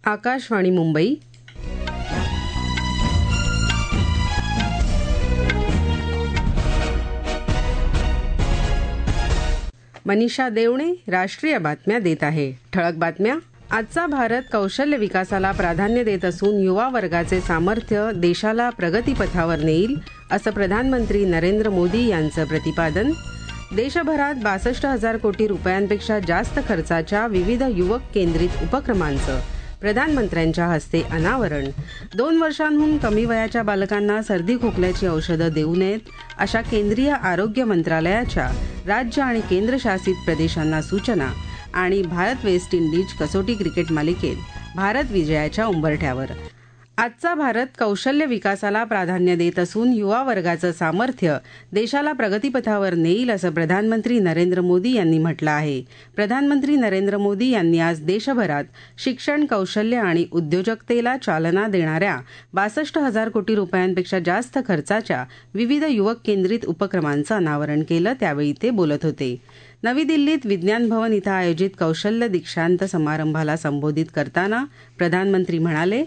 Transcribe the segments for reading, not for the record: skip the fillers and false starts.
आकाशवाणी मुंबई. मनीषा देवणे राष्ट्रीय बातम्या देत आहे. ठळक बातम्या. आजचा भारत कौशल्य विकासाला प्राधान्य देत असून युवा वर्गाचे सामर्थ्य देशाला प्रगतीपथावर नेईल, असं प्रधानमंत्री नरेंद्र मोदी यांचं प्रतिपादन. देशभरात 62,000 कोटी रुपयांपेक्षा जास्त खर्चाच्या विविध युवक केंद्रित उपक्रमांचं प्रधानमंत्र्यांच्या हस्ते अनावरण. 2 वर्षांहून कमी वयाच्या बालकांना सर्दी खोकल्याची औषधं देऊ नयेत, अशा केंद्रीय आरोग्य मंत्रालयाच्या राज्य आणि केंद्रशासित प्रदेशांना सूचना. आणि भारत वेस्ट इंडिज कसोटी क्रिकेट मालिकेत भारत विजयाच्या उंबरठ्यावर. आजचा भारत कौशल्य विकासाला प्राधान्य देत असून युवा वर्गाचं सामर्थ्य देशाला प्रगतीपथावर नेईल, असं प्रधानमंत्री नरेंद्र मोदी यांनी म्हटलं आहे. प्रधानमंत्री नरेंद्र मोदी यांनी आज देशभरात शिक्षण, कौशल्य आणि उद्योजकतेला चालना देणाऱ्या 62,000 कोटी रुपयांपेक्षा जास्त खर्चाच्या विविध युवक केंद्रित उपक्रमांचं अनावरण केलं. त्यावेळी ते बोलत होते. नवी दिल्लीत विज्ञान भवन इथं आयोजित कौशल्य दीक्षांत समारंभाला संबोधित करताना प्रधानमंत्री म्हणाले,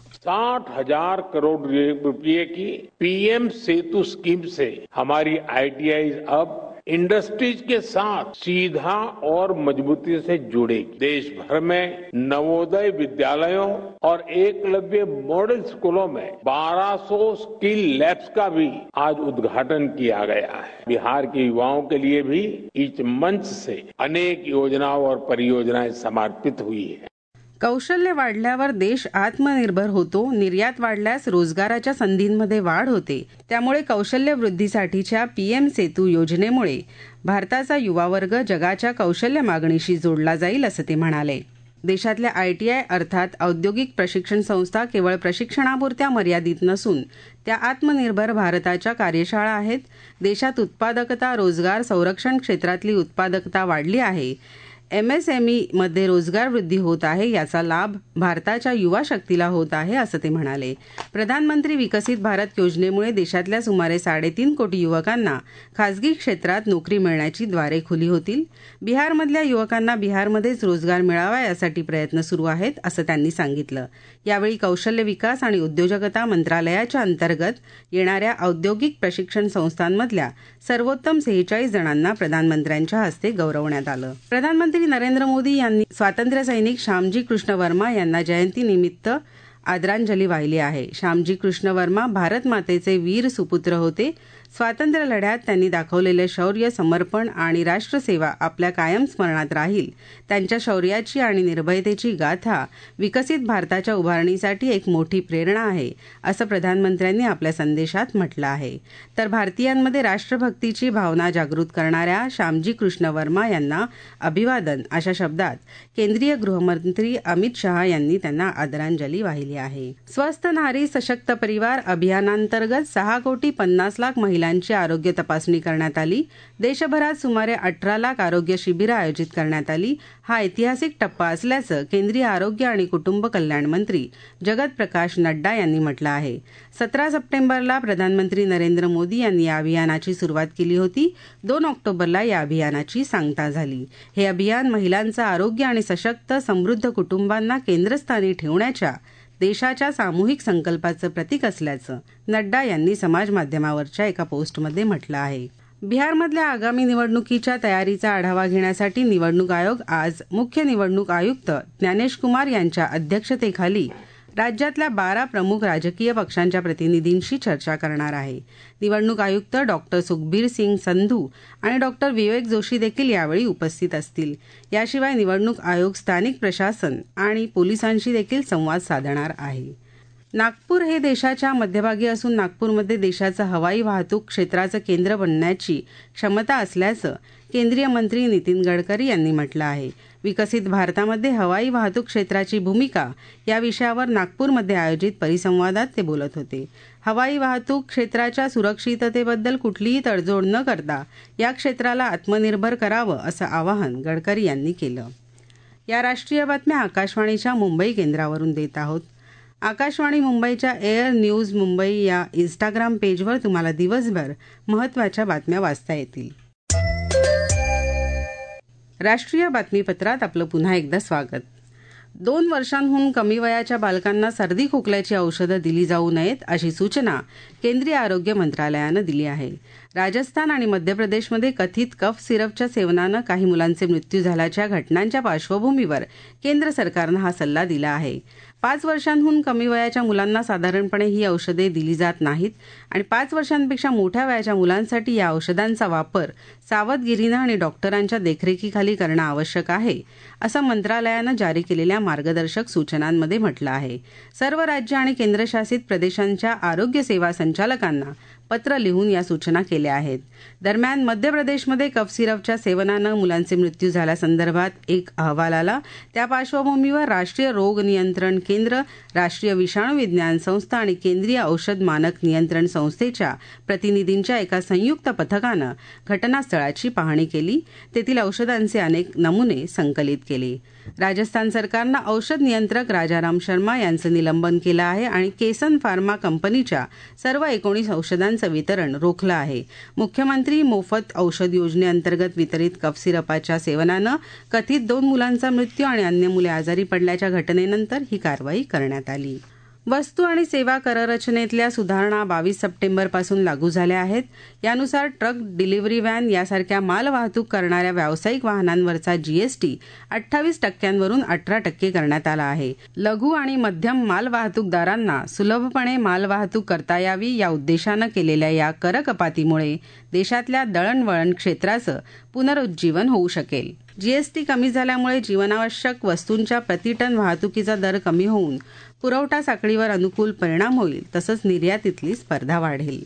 60,000 करोड़ रुपये की पीएम सेतु स्कीम से हमारी आईटीआई अब इंडस्ट्रीज के साथ सीधा और मजबूती से जुड़ेगी. देश भर में नवोदय विद्यालयों और एकलव्य मॉडल स्कूलों में 1200 स्किल लैब्स का भी आज उद्घाटन किया गया है. बिहार के युवाओं के लिए भी इस मंच से अनेक योजनाओं और परियोजनाएं समर्पित हुई है. कौशल्य वाढल्यावर देश आत्मनिर्भर होतो. निर्यात वाढल्यास रोजगाराच्या संधींमध्ये वाढ होते. त्यामुळे कौशल्य वृद्धीसाठीच्या पीएम सेतू योजनेमुळे भारताचा युवा वर्ग जगाच्या कौशल्य मागणीशी जोडला जाईल, असं ते म्हणाले. देशातल्या आयटीआय अर्थात औद्योगिक प्रशिक्षण संस्था केवळ प्रशिक्षणापुरत्या मर्यादित नसून त्या आत्मनिर्भर भारताच्या कार्यशाळा आहेत. देशात उत्पादकता, रोजगार, संरक्षण क्षेत्रातली उत्पादकता वाढली आहे. एमएसएमईमध्ये रोजगार वृद्धी होत आहे. याचा लाभ भारताच्या युवा शक्तीला होत आहे, असं ते म्हणाले. प्रधानमंत्री विकसित भारत योजनेमुळे देशातल्या सुमारे 3.5 कोटी युवकांना खासगी क्षेत्रात नोकरी मिळण्याची द्वारे खुली होतील. बिहारमधल्या युवकांना बिहारमध्येच रोजगार मिळावा यासाठी प्रयत्न सुरू आहेत, असं त्यांनी सांगितलं. यावेळी कौशल्य विकास आणि उद्योजकता मंत्रालयाच्या अंतर्गत येणाऱ्या औद्योगिक प्रशिक्षण संस्थांमधल्या सर्वोत्तम 46 जणांना प्रधानमंत्र्यांच्या हस्ते गौरवण्यात आलं. प्रधानमंत्री नरेंद्र मोदी यांनी स्वातंत्र्य सैनिक श्यामजी कृष्ण वर्मा यांना जयंतीनिमित्त आदरांजली वाहिली आहे. श्यामजी कृष्ण वर्मा भारत मातेचे वीर सुपुत्र होते. स्वातंत्र्य लढ्यात त्यांनी दाखवलेले शौर्य, समर्पण आणि राष्ट्रसेवा आपल्या कायम स्मरणात राहील. त्यांच्या शौर्याची आणि निर्भयतेची गाथा विकसित भारताच्या उभारणीसाठी एक मोठी प्रेरणा आहे, असं प्रधानमंत्र्यांनी आपल्या संदेशात म्हटलं आहे. तर भारतीयांमध्ये राष्ट्रभक्तीची भावना जागृत करणाऱ्या श्यामजी कृष्ण वर्मा यांना अभिवादन, अशा शब्दात केंद्रीय गृहमंत्री अमित शहा यांनी त्यांना आदरांजली वाहिली आहे. स्वस्थ नारी सशक्त परिवार अभियानांतर्गत 6,50,00,000 महिलांची आरोग्य तपासणी करण्यात आली. देशभरात सुमारे 18 लाख आरोग्य शिबिरं आयोजित करण्यात आली. हा ऐतिहासिक टप्पा असल्याचं केंद्रीय आरोग्य आणि कुटुंब कल्याण मंत्री जगत प्रकाश नड्डा यांनी म्हटलं आहे. 17 सप्टेंबरला प्रधानमंत्री नरेंद्र मोदी यांनी या अभियानाची सुरुवात केली होती. 2 ऑक्टोबरला या अभियानाची सांगता झाली. हे अभियान महिलांचं आरोग्य आणि सशक्त समृद्ध कुटुंबांना केंद्रस्थानी ठेवण्याच्या देशाच्या सामूहिक संकल्पाचं प्रतीक असल्याचं नड्डा यांनी समाजमाध्यमावरच्या एका पोस्टमध्ये म्हटलं आहे. बिहारमधल्या आगामी निवडणुकीच्या तयारीचा आढावा घेण्यासाठी निवडणूक आयोग आज मुख्य निवडणूक आयुक्त ज्ञानेश कुमार यांच्या अध्यक्षतेखाली राज्यातल्या 12 प्रमुख राजकीय पक्षांच्या प्रतिनिधींशी चर्चा करणार आहे. निवडणूक आयुक्त डॉक्टर सुखबीर सिंग संधू आणि डॉक्टर विवेक जोशी देखील यावेळी उपस्थित असतील. याशिवाय निवडणूक आयोग स्थानिक प्रशासन आणि पोलिसांशी देखील संवाद साधणार आहे. नागपूर हे देशाच्या मध्यभागी असून नागपूरमध्ये देशाचं हवाई वाहतूक क्षेत्राचं केंद्र बनण्याची क्षमता असल्याचं केंद्रीय मंत्री नितीन गडकरी यांनी म्हटलं आहे. विकसित भारतामध्ये हवाई वाहतूक क्षेत्राची भूमिका या विषयावर नागपूरमध्ये आयोजित परिसंवादात ते बोलत होते. हवाई वाहतूक क्षेत्राच्या सुरक्षिततेबद्दल कुठलीही तडजोड न करता या क्षेत्राला आत्मनिर्भर करावं, असं आवाहन गडकरी यांनी केलं. या राष्ट्रीय बातम्या आकाशवाणीच्या मुंबई केंद्रावरून देत आहोत. आकाशवाणी मुंबईच्या एअर न्यूज मुंबई या इंस्टाग्राम पेजवर तुम्हाला दिवसभर महत्त्वाच्या बातम्या वाचता येतील. राष्ट्रीय बातमीपत्रात आपलं पुन्हा एकदा स्वागत. 2 वर्षांहून कमी वयाच्या बालकांना सर्दी खोकल्याची औषधं दिली जाऊ नयेत अशी सूचना केंद्रीय आरोग्य मंत्रालयानं दिली आहे. राजस्थान आणि मध्य प्रदेशमध्ये कथित कफ सिरपच्या सेवनानं काही मुलांचे मृत्यू झाल्याच्या घटनांच्या पार्श्वभूमीवर केंद्र सरकारनं हा सल्ला दिला आहे. 5 वर्षांहून कमी वयाच्या मुलांना साधारणपणे ही औषधे दिली जात नाहीत आणि 5 वर्षांपेक्षा मोठ्या वयाच्या मुलांसाठी या औषधांचा वापर सावधगिरीनं आणि डॉक्टरांच्या देखरेखीखाली करणं आवश्यक आहे, असं मंत्रालयानं जारी केलेल्या मार्गदर्शक सूचनांमध्ये म्हटलं आहे. सर्व राज्य आणि केंद्रशासित प्रदेशांच्या आरोग्य सेवा संचालकांना पत्र लिहून या सूचना केल्या आहेत. दरम्यान मध्य प्रदेशमध्ये कफ सिरपच्या सेवनानं मुलांचे मृत्यू झाल्यासंदर्भात एक अहवाल आला. त्या पार्श्वभूमीवर राष्ट्रीय रोग नियंत्रण केंद्र, राष्ट्रीय विषाणू विज्ञान संस्था आणि केंद्रीय औषध मानक नियंत्रण संस्थेच्या प्रतिनिधींच्या एका संयुक्त पथकानं घटनास्थळाची पाहणी केली. तेथील औषधांचे अनेक नमुने संकलित केले. राजस्थान सरकारनं औषध नियंत्रक राजाराम शर्मा यांचं निलंबन केलं आहे आणि केसन फार्मा कंपनीच्या सर्व 19 औषधांचं वितरण रोखलं आहे. मुख्यमंत्री मोफत औषध योजनेअंतर्गत वितरित कफ सिरपाच्या सेवनानं कथित 2 मुलांचा मृत्यू आणि अन्य मुले आजारी पडल्याच्या घटनेनंतर ही कारवाई करण्यात आली. वस्तू आणि सेवा कररचनेतल्या सुधारणा 22 सप्टेंबरपासून लागू झाल्या आहेत. यानुसार ट्रक, डिलिव्हरी व्हॅन यासारख्या मालवाहतूक करणाऱ्या व्यावसायिक वाहनांवरचा जीएसटी 28% 18% करण्यात आला आहे. लघु आणि मध्यम मालवाहतूकदारांना सुलभपणे मालवाहतूक करता यावी या उद्देशानं केलेल्या या करकपातीमुळे देशातल्या दळणवळण क्षेत्राचं पुनरुज्जीवन होऊ शकेल. जीएसटी कमी झाल्यामुळे जीवनावश्यक वस्तूंच्या प्रतिटन वाहतुकीचा दर कमी होऊन पुरवठा साखळीवर अनुकूल परिणाम होईल, तसंच निर्यातीतली स्पर्धा वाढेल.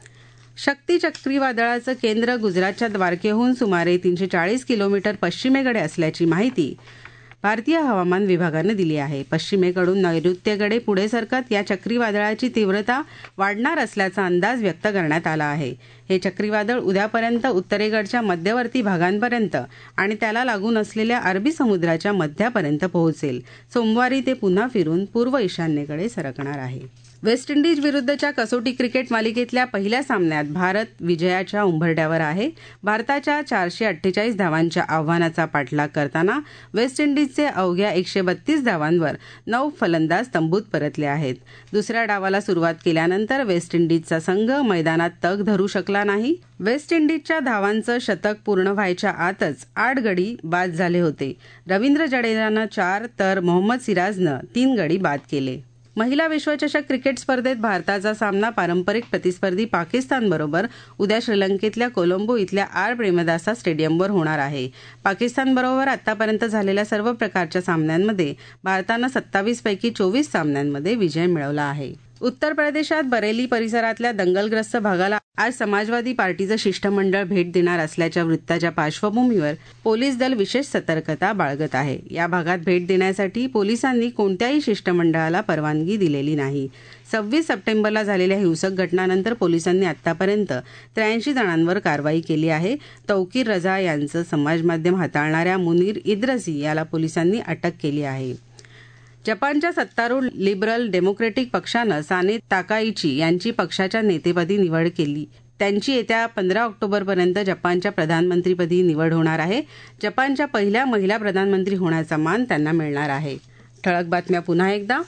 शक्ती चक्रीवादळाचं केंद्र गुजरातच्या द्वारकेहून सुमारे 340 किलोमीटर पश्चिमेकडे असल्याची माहिती भारतीय हवामान विभागानं दिली आहे. पश्चिमेकडून नैऋत्येकडे पुढे सरकत या चक्रीवादळाची तीव्रता वाढणार असल्याचा अंदाज व्यक्त करण्यात आला आहे. हे चक्रीवादळ उद्यापर्यंत उत्तरेकडच्या मध्यवर्ती भागांपर्यंत आणि त्याला लागून असलेल्या अरबी समुद्राच्या मध्यापर्यंत पोहोचेल. सोमवारी ते पुन्हा फिरून पूर्व ईशान्येकडे सरकणार आहे. वेस्ट इंडिज विरुद्धच्या कसोटी क्रिकेट मालिकेतल्या पहिल्या सामन्यात भारत विजयाच्या उंबरठ्यावर आहे. भारताच्या 448 धावांच्या आव्हानाचा पाठलाग करताना वेस्ट इंडिजचे अवघ्या 132 धावांवर 9 फलंदाज तंबूत परतले आहेत. दुसऱ्या डावाला सुरुवात केल्यानंतर वेस्ट इंडिजचा संघ मैदानात तग धरू शकला नाही. वेस्ट इंडिजच्या धावांचं शतक पूर्ण व्हायच्या आतच 8 गडी बाद झाले होते. रवींद्र जडेजानं 4 तर मोहम्मद सिराजनं 3 गडी बाद केले. महिला विश्वचषक क्रिकेट स्पर्धेत भारताचा सामना पारंपरिक प्रतिस्पर्धी पाकिस्तानबरोबर उद्या श्रीलंकेतल्या कोलंबो इथल्या आर प्रेमदासा स्टेडियमवर होणार आहे. पाकिस्तानबरोबर आतापर्यंत झालेल्या सर्व प्रकारच्या सामन्यांमध्ये भारतानं 27 पैकी 24 सामन्यांमध्ये विजय मिळवला आहे. उत्तर प्रदेशात बरेली परिसरातल्या दंगलग्रस्त भागाला आज समाजवादी पार्टीचं शिष्टमंडळ भेट देणार असल्याच्या वृत्ताच्या पार्श्वभूमीवर पोलीस दल विशेष सतर्कता बाळगत आहे. या भागात भेट देण्यासाठी पोलिसांनी कोणत्याही शिष्टमंडळाला परवानगी दिलेली नाही. 26 सप्टेंबरला झालेल्या हिंसक घटनांनंतर पोलिसांनी आतापर्यंत 83 जणांवर कारवाई केली आहे. तौकीर रजा यांचं समाजमाध्यम हाताळणाऱ्या मुनीर इद्रसी याला पोलिसांनी अटक केली आहे. जपानच्या सत्तारूढ लिबरल डेमोक्रेटिक पक्षानं साने ताकाइची यांची पक्षाच्या नेतेपदी निवड केली. त्यांची येत्या 15 ऑक्टोबरपर्यंत जपानच्या प्रधानमंत्रीपदी निवड होणार आहे. जपानच्या पहिल्या महिला प्रधानमंत्री होण्याचा मान त्यांना मिळणार आहे. ठळक बातम्या पुन्हा एकदा.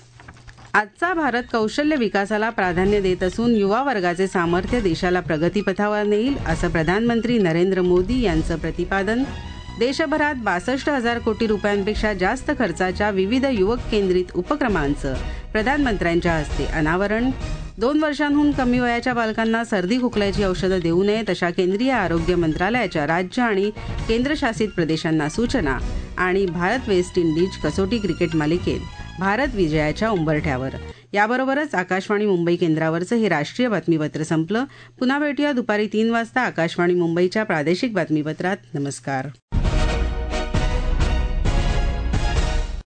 आजचा भारत कौशल्य विकासाला प्राधान्य देत असून युवा वर्गाचे सामर्थ्य देशाला प्रगतीपथावर नेईल, असं प्रधानमंत्री नरेंद्र मोदी यांचं प्रतिपादन. देशभरात 62,000 कोटी रुपयांपेक्षा जास्त खर्चाच्या विविध युवक केंद्रित उपक्रमांचं प्रधानमंत्र्यांच्या हस्ते अनावरण. 2 वर्षांहून कमी वयाच्या बालकांना सर्दी खोकल्याची औषधं देऊ नयेत अशा केंद्रीय आरोग्य मंत्रालयाच्या राज्य आणि केंद्रशासित प्रदेशांना सूचना. आणि भारत वेस्ट इंडिज कसोटी क्रिकेट मालिकेत भारत विजयाच्या उंबरठ्यावर. याबरोबरच आकाशवाणी मुंबई केंद्रावरचं हे राष्ट्रीय बातमीपत्र संपलं. पुन्हा भेटूया दुपारी 3 वाजता आकाशवाणी मुंबईच्या प्रादेशिक बातमीपत्रात. नमस्कार.